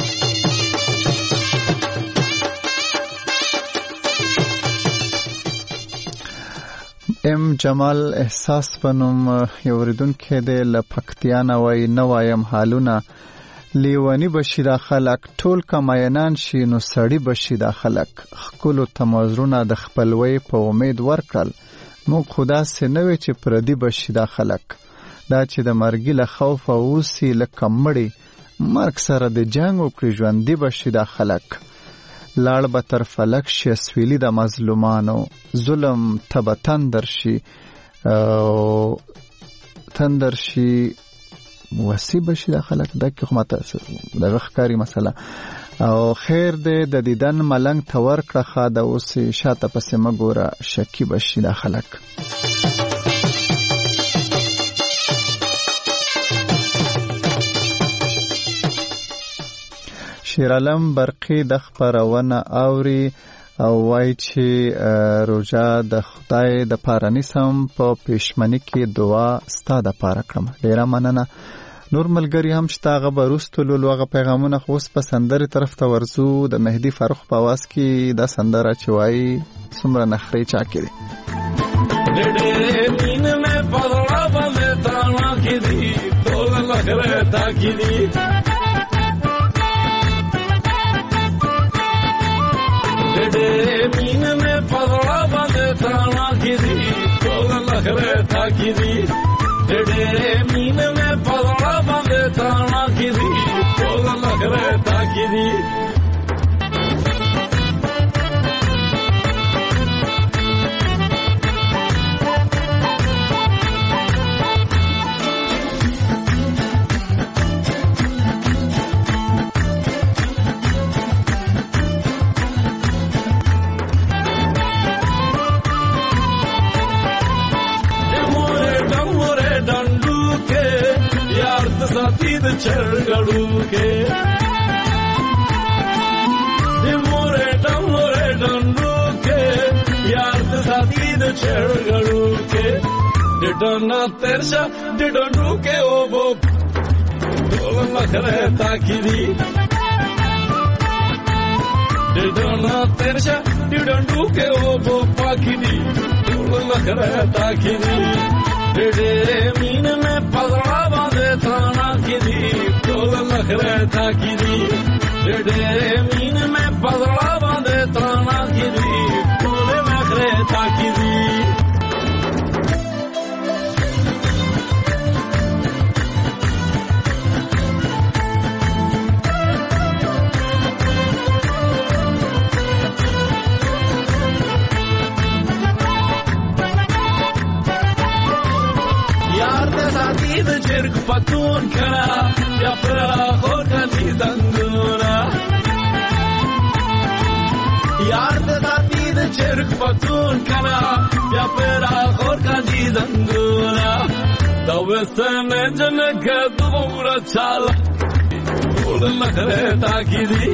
[SPEAKER 2] ام جمال احساس پنوم یو اوریدونکی دی له پکتیا نه وایي نه وایم حالونه لیوانی بشي دا خلک ټول کماینان شي نو سړی بشي دا خلک خپلو تمازرونه د خپلوۍ په امید ورکړل موږ خدا سې نه وی چې پردي بشي دا خلک دا چې د مرګي له خوف اوسي لکه مړي مرګ سره د جنګ وکړي ژوندي بشي دا خلک لاړ به تر فلک شي اسویلي د مظلومانو ظلم تبه تندر شي تندر شي وسی بشي دا خلک دا کې خو ماته دغه ښکاري مسله او خیر دې د دیدن ملنګ ته ورکړه ښه د اوس شاته پسې مه ګوره شکي بشي دا خلک شیرعالم برقي د خپرونه اوري او وای چې روژه د خدای د پاره نیسم په پېشمني کې دعا ستا د پاره کړم ډېره مننه نور ملګري هم شته هغه به وروستو لولو هغه پیغامونه خو اوس په سندرې طرف ته ورځو د مهدي فاروق په اواز کې دا سندره چې وایي څومره نخرې چا کې دی
[SPEAKER 10] مين میں پدڑا بندے تانا کی دی تو لخرے تا کی دی ڈے مين میں پدڑا بندے تانا کی دی تو لخرے تا کی دی चढ़गड़ू के मोरे डमोरे डंडू ساتي د چړګړو کې ډډنا ترشا ډډونو کې او بو ټول مخره تاکي دي ډډنا ترشا ډډونو کې او بو پاکي دي ټول مخره تاکي دي ډېرې مين مې پزړه باندې تانا کې دي ټول مخره تاکي دي ډېرې مين مې پزړه باندې تانا کې دي ټول مخره تاکي دي د چرګ پتون کړه یا پر خور کدي زنګونا یار د ساتي د چرګ پتون کړه یا پر خور کدي زنګونا دا وسن جنګ دور چاله ټول مخره تاکي دي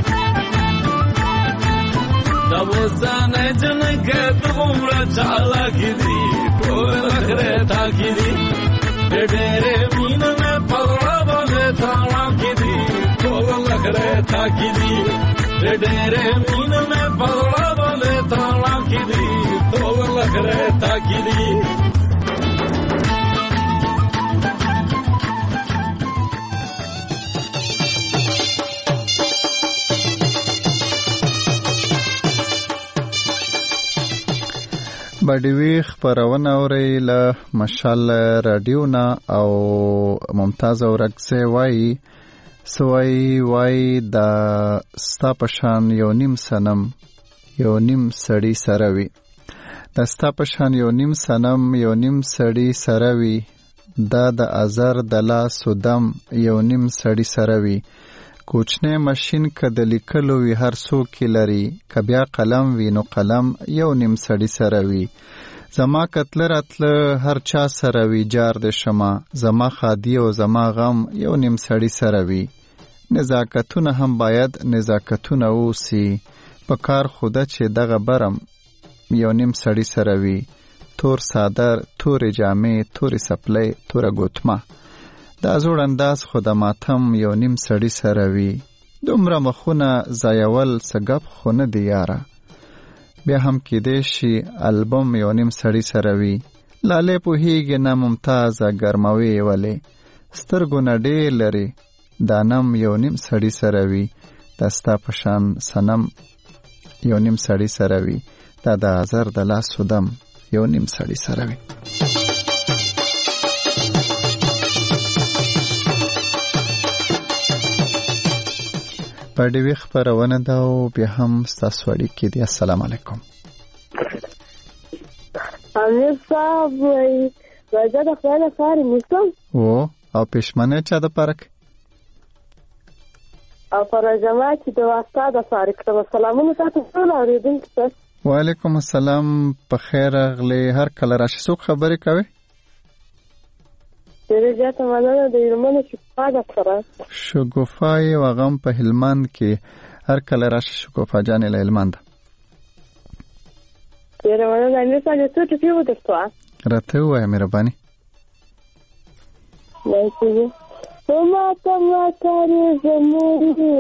[SPEAKER 10] دا وسن جنګ دور چاله کی دي ټول مخره تاکي دي ډېرې مين مې پزړه باندې تانا کې دي ټول مخره تاکي دي ډېرې مين مې پزړه باندې تانا کې دي ټول مخره تاکي دي
[SPEAKER 2] باډوي خبرونه اوري له مشال رادیو نه او ممتاز اورکسه وای سوای وای د ستا پشان یو نیم سنم یو نیم سړی سره وي د ستا پشان یو نیم سنم یو نیم سړی سره وي دا د ازر د لاس دم یو نیم سړی سره وي کوچنه ماشين کده لیکلو وی هر څوک لري کبیا قلم وی نو قلم یو نیم سړی سره وی زما کتل راتل هر چا سره وی جار د شمه زما خادي او زما غم یو نیم سړی سره وی نزاکتونه هم باید نزاکتونه اوسي په کار خوده چې دغه برم یو نیم سړی سره وی تور صادر تور جامې تور سپلې تور ګوتما دا زوړ انداز خدماتم یو نیم سړی سره وی دومره مخونه زایول سګب خونه دی یاره بیا هم کې دې شي البوم یو نیم سړی سره وی لاله په هیګ نه ممتاز ګرموي ولې سترګو نه ډېر لري دانم یو نیم سړی سره وی دستا پشان سنم یو نیم سړی سره وی دا د ازر د لاس دم یو نیم سړی سره وی پړډوي خبرونه دا او بیا هم ستاسو اړیکې دي السلام علیکم
[SPEAKER 11] امیر صاحب وای راځه د خپل کار مسلم
[SPEAKER 2] او او پښمنه چا د پارک
[SPEAKER 11] او پر جماعت چې د واسطه د فارق ته سلامونه تاسو ټول اوریدونکو
[SPEAKER 2] وعلیکم السلام په خیر اغلی هر کله راشي څوک خبرې کوي
[SPEAKER 11] ډېر زیاته مننه د هلمند شګوفا ډاکټره
[SPEAKER 2] شګوفا یې وغم په هلمند کې هر کله راشي شګوفا جانې له هلمند
[SPEAKER 11] ډېر مننه امیر صاحب څه ټکی ودرته
[SPEAKER 2] راته وایه مهرباني
[SPEAKER 11] وایي وما تما کاری زموری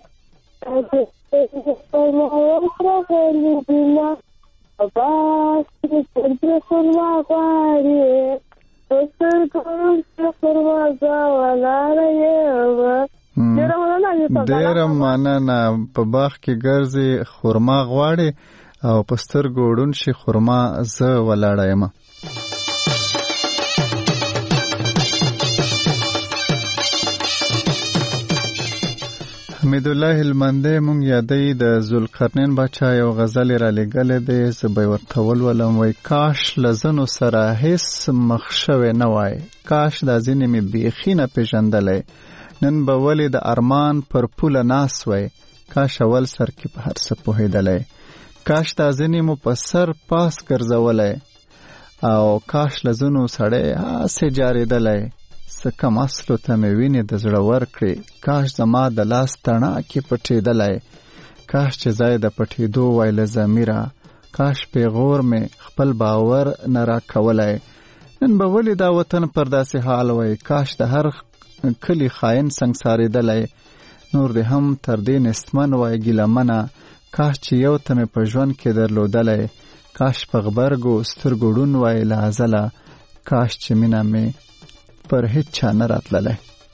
[SPEAKER 11] فرما وفرا غلی دینا باسی تربی فرما غاری وستر کنم سی فرما زاولا رایبا
[SPEAKER 2] دیر مننه په باغ کې ګرځي خورما غواړي او پستر ګوډون شي خورما زه ولاړایم حمید الله هلمندی مونږ یادې د ذوالقرنین بچا یو غزل را لګلې ده زبې ورته ولولم وای کاش لزنو سره هیڅ مخشوي نه وای کاش د ځینې می بیخي نه پیژندلې نن به ولې د ارمان پر پوله ناس وای کاش اول سر کې په هر څه پوهېدلې کاش د ځینې مو په سر پاس ګرځولې او کاش لزنو سړی هسې جارېدلې سکم اصلو ته مې وینې د زړه ورکړې کاش زما د لاس تڼاکې پټېدلی کاش چې ځای د پټېدو وای له ضمیره کاش پیغور می خپل باور نه را کولای. نن به ولې دا وطن پر داسې حال وای؟ کاش د هر کلی خاین سنګسارېدلی، نور دې هم تر دې نستمن وای ګیلمنه. کاش چې یو ته مې په ژوند کې درلودلی، کاش په غبرګو سترګو ړوند وای له ازله، کاش چې مینه مې پر هیڅ چا نه راتللی.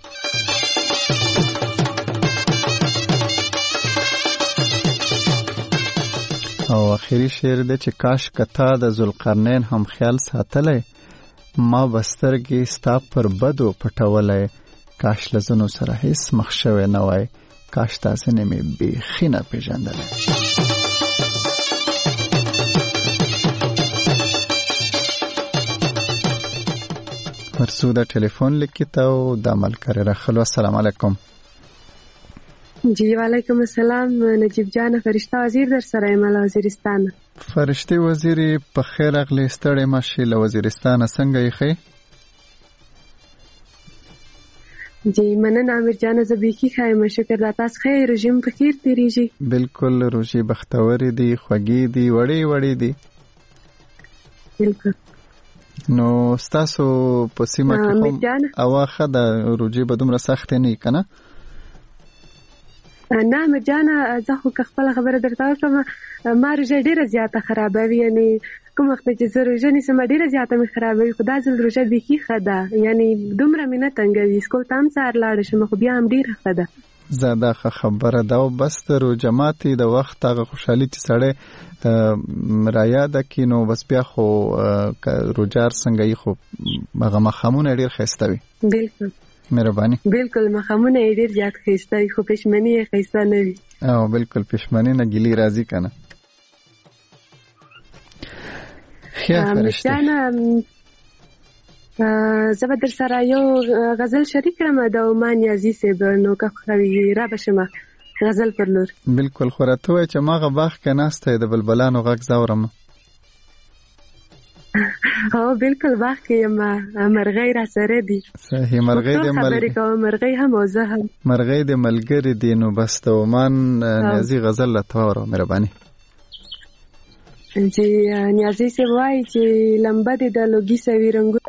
[SPEAKER 2] او آخري شعر دی چې کاش کتا د ذوالقرنین هم خیال ساتلی، ما بسترګې ستا پر بدو پټولی، کاش له ځینو سره هیڅ مخ شوی نه وای، کاش تا ځینې مې بیخي نه پېژندلی. مرسوده ټلیفون لیکي ته او د ملکرې راخلو. السلام علیکم.
[SPEAKER 11] جی وعلیکم السلام. نجیب جان فرشته وزیر در سره یم له وزیرستانه.
[SPEAKER 2] فرشته وزیرې په خیر اغلې ستړې مشې له وزیرستانه څنګه یې ښې؟
[SPEAKER 11] جی مننه امیر جان، زه بیخي ښه یم شکر دا تاسو ښه یې؟ رژیم په خیر تېرېږي؟
[SPEAKER 2] بالکل روژې بختورې دي، خوږې دي، وړې وړې دي.
[SPEAKER 11] بالکل.
[SPEAKER 2] نو ستاسو په سیمه کې هم هوا ښه ده؟ روژې به دومره سختې نه وي که نه؟
[SPEAKER 11] نه امیر جان، زه خو که خپله خبره درته وکړم، ما روژه ډېره زیاته خرابوي. یعنې کوم وخت چې زه روژه نیسم ډېره زیاته مې خرابوي، خو دا ځل روژه بیخي ښه ده. یعنې دومره مې نه تنګوي، سکول ته هم سهار لاړه شم، خو بیا هم ډېره ښه ده.
[SPEAKER 2] زه دا ښه خبره ده. او بس د روژه ماتې د وخت هغه خوشحالي چې سړی رایاده کړي، نو بس بیا خو روژه هر څنګه یي، خو هغه ماښامونه ډېر ښایسته وي.
[SPEAKER 11] بالکل
[SPEAKER 2] مهرباني.
[SPEAKER 11] بالکل ماښامونه یې ډېر زیات ښایسته وي، خو پښمني یې ښایسته نه وي.
[SPEAKER 2] او بالکل پښمني نه ګیلې راځي که نه.
[SPEAKER 11] جانه زه به در سره یو غزل شریک کړم د عمان نیازي صاحب، نو که خوښوي را به شمه غزل پر لور.
[SPEAKER 2] بالکل. خو راته وایه چې ماغه باغ کې ناسته یې د بلبلانو غږ زورم.
[SPEAKER 11] او بالکل باغ کې یم، مرغۍ را سره دي.
[SPEAKER 2] صحیح. مرغۍ د
[SPEAKER 11] خبرې کوم، مرغۍ هم او زه هم.
[SPEAKER 2] مرغۍ د ملګرې دي. نو بس د عمان نیازي غزل راته واوره مهرباني.
[SPEAKER 11] جی نیازي صاحب وایي چې لمبه دې د لوګي سوي رنګونه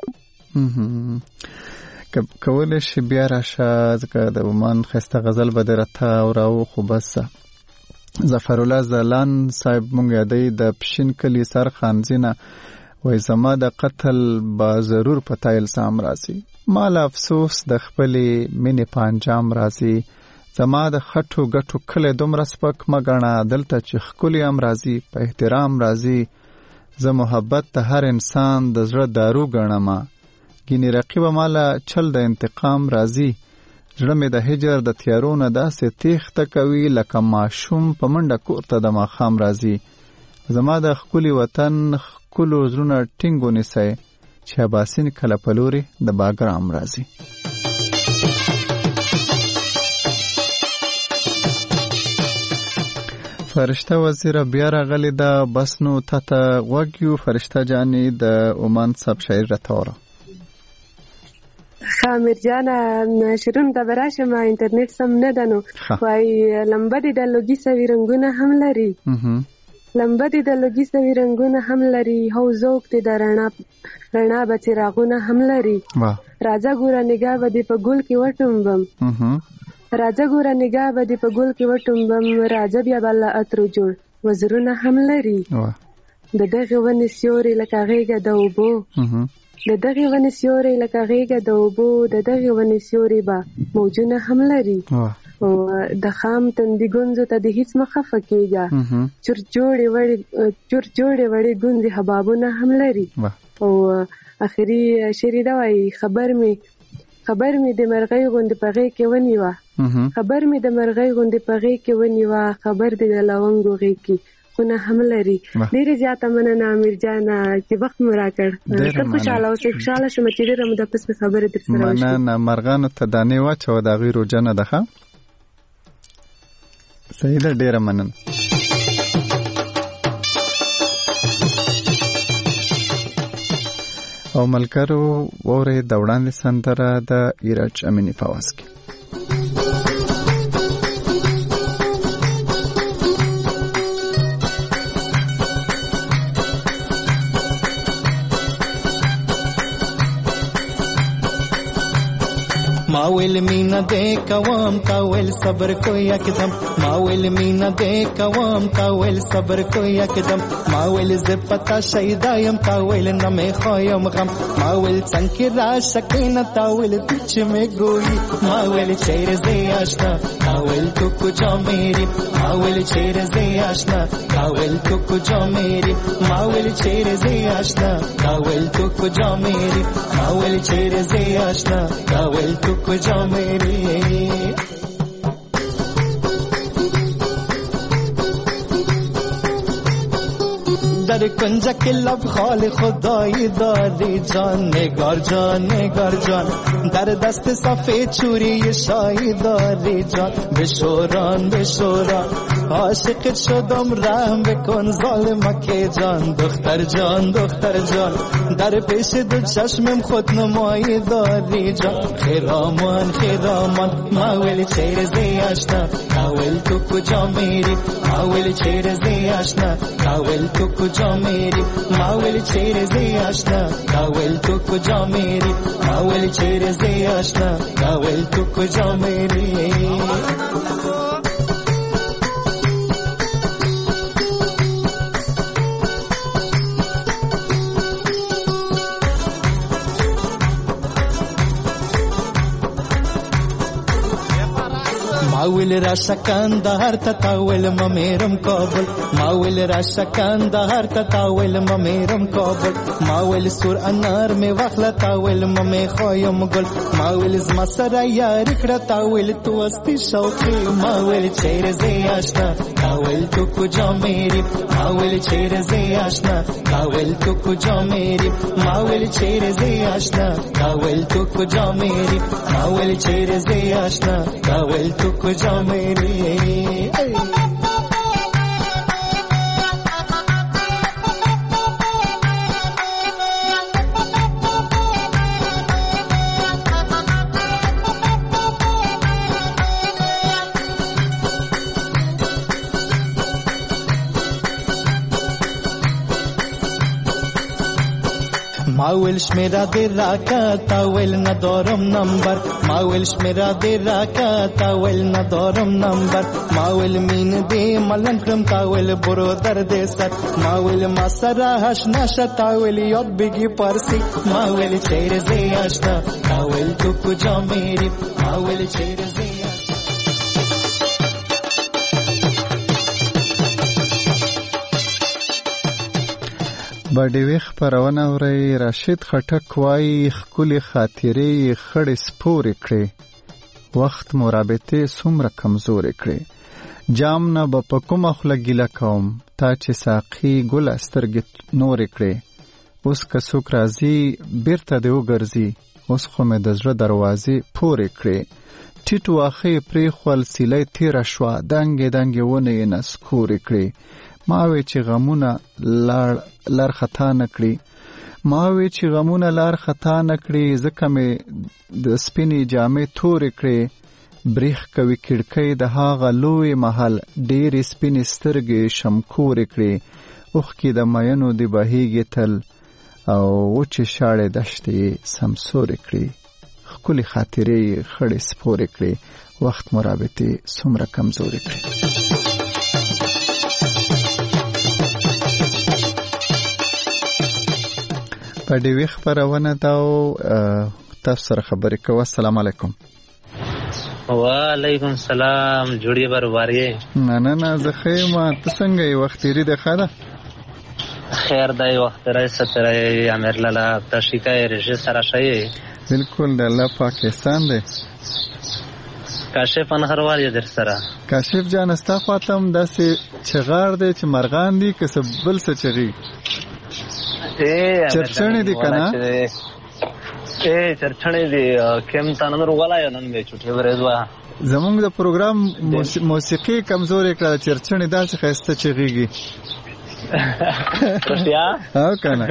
[SPEAKER 2] کولی شي بیا راشه، ځکه د عمان ښایسته غزل به دې راته اوراو. خو بس ظفرالله زلان صاحب مونږ یادوي د پشین کلي سر خانزینه، وای زما د قتل به ضرور په تا الزام راځي، ما له افسوس د خپلې مینې په انجام راځي، زما د خټو ګټو کلی دومره سپک مه ګڼه، دلته چې ښکلي هم راځي په احترام راځي، زه محبت د هر انسان د زړه دارو ګڼمه، ګینې رقیبه ما له چل د انتقام راځي، زړه مې د هجر د تیارو نه داسې تیښته کوي لکه ماشوم په منډه کور ته د ماښام راځي، زما د ښکلي وطن ښکلو زړونه ټینګ ونیسئ چې اباسین کله په لوري د باګرام راځي. فرشته وزیره بیا راغلی ده، بس نو تا ته غوږ یو فرشته جانې د عمان صاحب شاعر راته وره.
[SPEAKER 11] ښه امیر جانه شیرونو ته به راشم، انټرنیټ سم نه ده، نو وایي لمبه دې د لوګي سوي رنګونه هم لري، لمبه دې د لوګي سوي رنګونه هم لري، هو ذوق دې د رڼا رڼا به څراغونه هم لري، راځه ګوره نګاه به دې په ګل کې وټومبم، راځه ګوره نګاه به دې په ګل کې وټومبم، راځه بیا به له عطرو جوړ وزرونه هم لري، د دغې ونې سیوري لکه غېږه د اوبو، د دغې ونې سیوري لکه غېږه د اوبو، د دغې ونې سیوري به موجونه هم لري، او د خام تندي ګونځو ته د هیڅ مه خفه کېږه، چور جوړې وړې چور جوړې وړې ګونځې حبابونه هم لري، او اخري شعر دا وایي خبر مې خبر مې د مرغۍ غوندې په غېږ کې ونیوه، خبر مې د مرغۍ غوندې په غېږ کې ونیوه، خبر دې د لونګو غېږ کې خونه هم لري. ډېرې زیاته مننه امیر جانه چې وخت مو راکړ، ښه خوشحاله اوسئ. خوشحاله شوم چې ډېره موده پس مې خبرې در سره وشوې.
[SPEAKER 2] مننه. مرغانو ته دانې واچوه، د هغوی روژه نه ده. ښه صحیح ده، ډېره مننه. او ملګرو واورئ د وړاندې سندره د ایرج امینی په آواز کې.
[SPEAKER 12] ما ویل مینا دې کوم تا ویل صبر کو یکدم ما ویل مینا دې کوم تا ویل صبر کو یکدم ما ویل ز پتا شیدایم تا ویل نه مې خایم غم ما ویل څنګه را سکینه تا ویل تچ مې ګوئی ما ویل چیر زې آشنا تا ویل تو کجا میری ما ویل چیر زې آشنا تا ویل تو کجا میری ما ویل چیر زې آشنا تا ویل تو کجا میری ما ویل چیر زې آشنا تا ویل تو کجا میری در کنج کے لب خال خدای داری جان نگار جان نگار جان در دست سفید چوری شای داری جان بشوران بشوران عاشق شدم رحم بکن ظالمک جان دختر جان دختر جان در پیش دو چشمم خود نمایی داری جان خیرامان خیرامان ماویل چیر زی آشنا کاویل تو کجا میری ماویل چیر زی آشنا کاویل تو کجا میری ماویل چیر زی آشنا کاویل تو کجا میری ماویل چیر زی آشنا کاویل تو کجا میری ماویل را شکندهر تاویل ممیرم کابل ماویل را شکندهر تاویل ممیرم کابل ماویل سور انار می وخلا تاویل ممی خوایم گل ماویل زما سره یاری کړه تاویل تو استی شوقی ماویل چیر زی آشنا تاویل تو کجا میری ماویل چیر زی آشنا تاویل تو کجا میری ماویل چیر زی آشنا تاویل تو کجا میری ماویل چیر زی آشنا تاویل تو کجا میری ماویل شمیرا دی راکا تاویل ندارم نمبر ماویل شمیرا دی راکا تاویل ندارم نمبر ماویل مین دی ملن کرم تاویل برو در دی سر ماویل ما سرا هش نشا تاویل یاد بگی پرسی ماویل چیر زی آشنا تاویل تو کجا میری ماویل چیر زی
[SPEAKER 2] باډیوي خبرونه اوري راشد خټک وای خولي خاطرې خړې سپورې کړې وخت مرابطه سومره کمزورې کړې جام نه به په کومه خوله ګیله کوم تا چې ساقي ګل سترګې نورې کړې اوس که څوک راځي بیرته دې وګرځي اوس خو مې د زړه دروازې پورې کړې ټیټ واخې پرېښول سیلۍ تېره شوه دنګې دنګې ونې یې نسکورې کړې ما وی چې غمونه لار لار خطا نکړي ما وی چې غمونه لار خطا نکړي ځکه مې د سپینې جامې تورې کړې بریښ کوي کړکۍ د هاغه لوی محل ډېرې سپینې سترګې شمکورې کړې اوښکې د مینو د بهیږي تل او وچې شاړې دښتې سمسورې کړې ښکلې خاطرې خړې سپورې کړې وخت مرابطې څومره کمزورې کړې په دې وی خبرونه دا تاسو سره خبرې کوم. السلام علیکم.
[SPEAKER 13] وعلیکم السلام. جوړی برباري.
[SPEAKER 2] نه نه نه زه خیمه ته څنګه یې وخت لري د خاله
[SPEAKER 13] خیر دی وخت راځي ستره امر لاله تشکای رژه سره شي
[SPEAKER 2] بالکل د الله پاکستان دی.
[SPEAKER 13] کاشف انهروال یې در سره.
[SPEAKER 2] کاشف جان استا خاطم داسې چغار دی چې مرغان دي که بل څه چغي چرچنې دي کنه
[SPEAKER 13] اے چرچنې دي کم تنور ولا نن به چټي ورځوا
[SPEAKER 2] زمونږ د پروګرام موسیقي کمزورې کړه چرچنې داسې خسته چغيږي
[SPEAKER 13] رښتیا
[SPEAKER 2] او کنه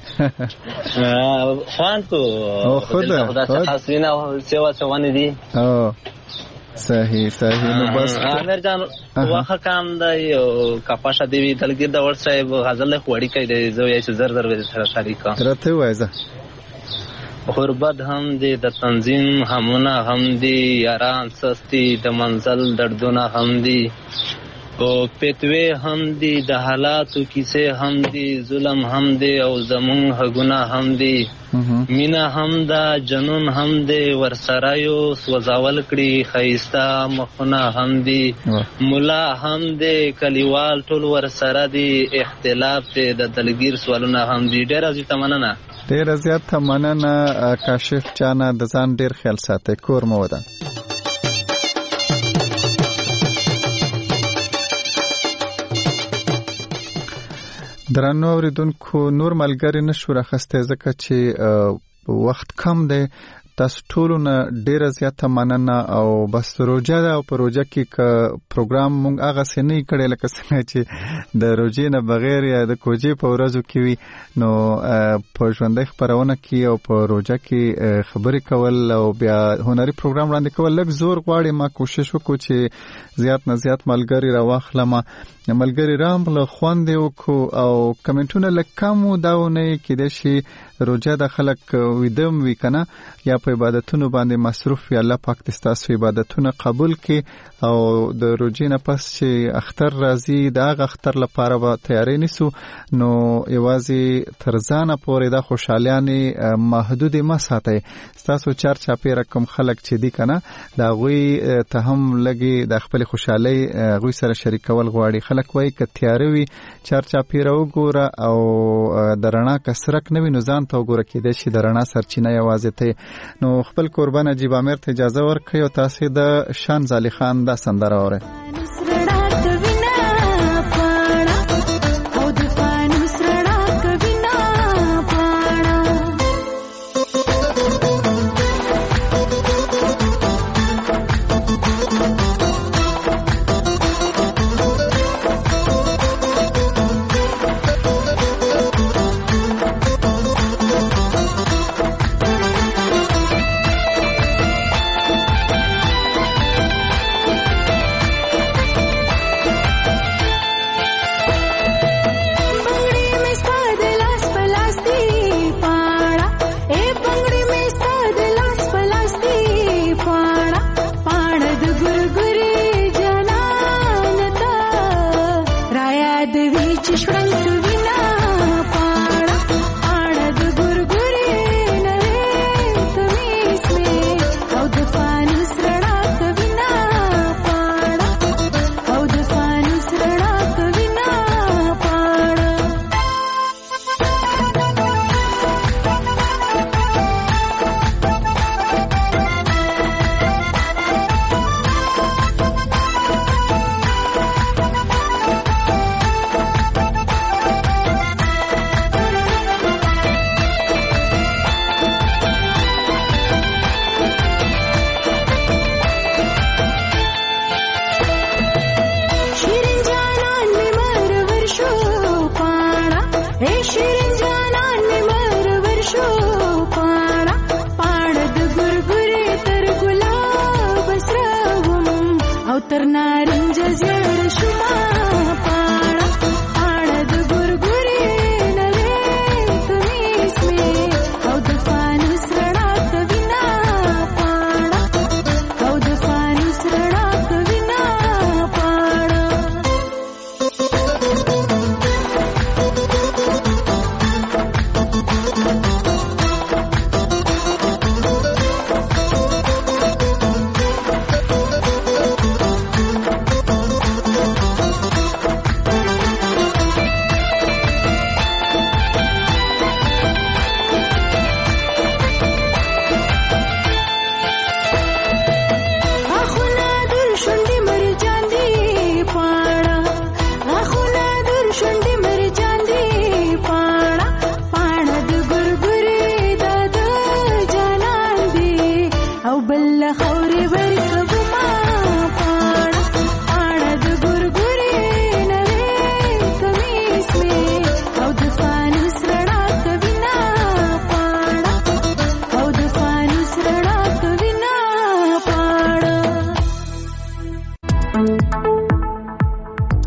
[SPEAKER 13] خوان کو
[SPEAKER 2] خدا
[SPEAKER 13] خدا خاصینا سیوا سوانه دي
[SPEAKER 2] او صحیح صحیح نو بس
[SPEAKER 13] امر جان واخه کام د یو کپاشه دی دلګر د ور صاحب غزل خوړی کوي د زو یې زر زر ور سره شریکا
[SPEAKER 2] راته وایزه
[SPEAKER 13] غربت هم دی، د تنظیم همونه هم دی، یاران سستی د منزل دردونه هم دی، او پتوی هم دی، د حالاتو کیسه هم دی، ظلم هم دی او زمون حقونه هم دی، مینا هم دا جنون هم دی، ورسره یو سوځول کړي خیستا مخونه هم دی، مولا هم دی، کلیوال ټول ورسره دی، اختلاف دی، د دلګیر سوالونه هم دی. ډیره زیاته مننه.
[SPEAKER 2] ډیره زیاته مننه کاشف جانا، د ځان ډیر خیال ساتئ. کور مو ودان. درنو اوریدونکو، نور ملګری نشو راخسته ځکه چې وخت کم دی. تاسو ټولو نه ډیره زیاته مننه. او بس روجه ده او په روجه کې که پروګرام مونږ هغه څه نه کړی لکه څنګه چې د روجې نه بغیر یا د کوجې په ورځو کې وي، نو په ژوندۍ خپرونه کې او په روجه کې خبرې کول او بیا هنري پروګرام وړاندې کول لږ زور غواړي. ما کوشش وکړو چې زیات نه زیات ملګري راواخلم، ملګري رام له خوندې وکړو او کمنټونه لږ کم و داونه کېدای شي روجه د خلک ویدم وي که نه، یا په عبادتونو باندې مصروف وي. الله پاک دې ستاسو عبادتونه قبول کړي او د روجې نه پس چې اختر راځي د هغه اختر لپاره به تیاری نیسو، نو یوازې تر ځانه پورې دا خوشحالیانې محدودې مه ساتئ. ستاسو چار چاپېره کوم خلک چې دي که نه، د هغوی ته هم لږې د خپلې خوشحالۍ هغوی سره شریکول غواړي. خلک وایي که تیاره وي چار چاپېره وګوره او د رڼا کسرک نه وي نو ځان ته وګوره، کېدای شي د رڼا سرچینه یوازې ته. نو خپل قربان عجیب عامر ته اجازه ورکړئ او تاسې د شان زالی خان دا سندره اورئ.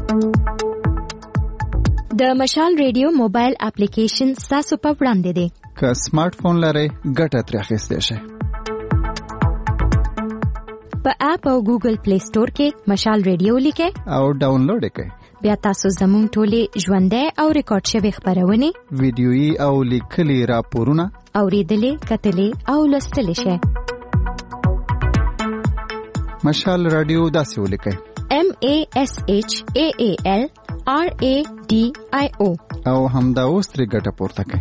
[SPEAKER 14] د مشال ریډیو موبایل اپلیکیشن ستاسو په وړاندې دی.
[SPEAKER 2] که سمارټ فون لرئ ګټه ترې اخیستی شئ.
[SPEAKER 14] په اپ او ګوګل پلی سٹور کې مشال ریډیو لیکئ
[SPEAKER 2] او ډاونلوډ یې کړئ.
[SPEAKER 14] بیا تاسو زموږ ټولې ژوندۍ او ریکارډ شوي خپرونې،
[SPEAKER 2] ویډیويي او لیکلي راپورونه
[SPEAKER 14] اورېدلې، کتلې او لوستلی شئ.
[SPEAKER 2] مشال رادیو داسې ولیکئ:
[SPEAKER 14] M A S H A A L R A D I O
[SPEAKER 2] او همدا اوس ترې ګټه پورته کړئ.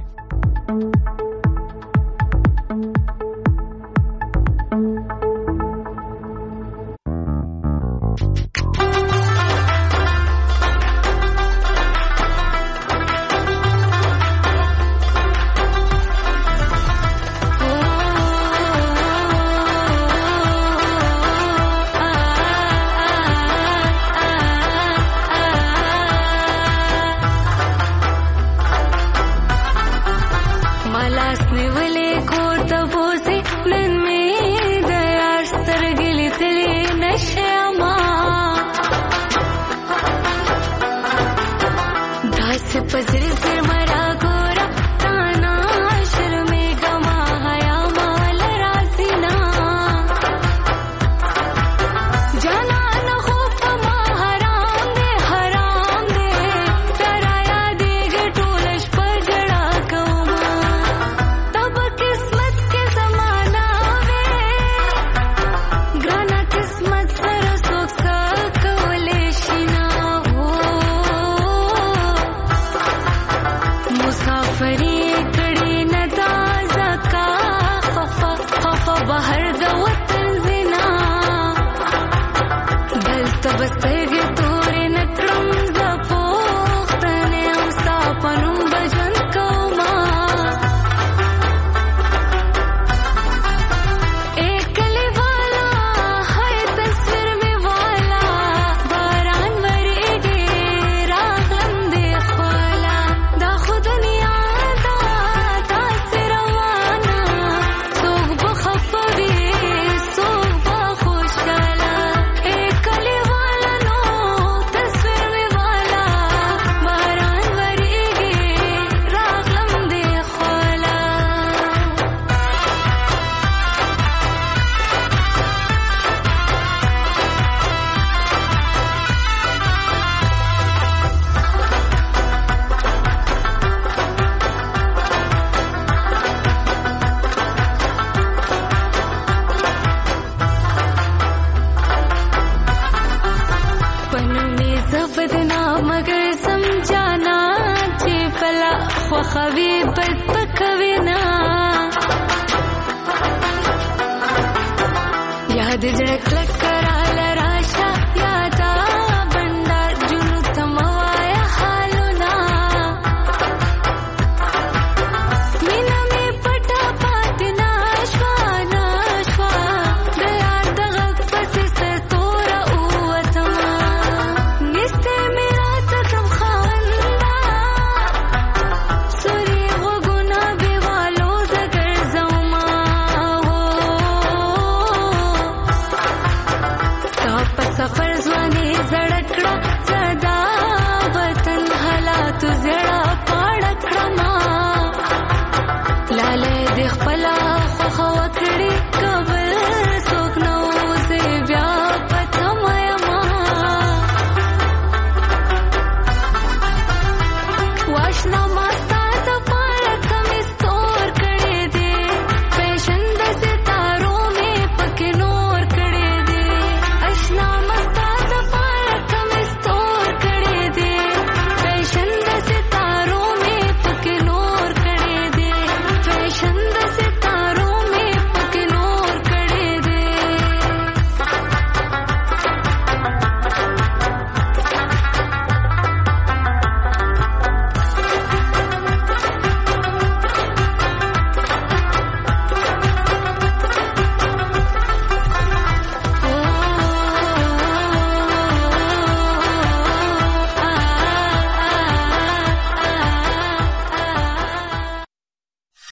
[SPEAKER 15] لاله د خپل خو وکړي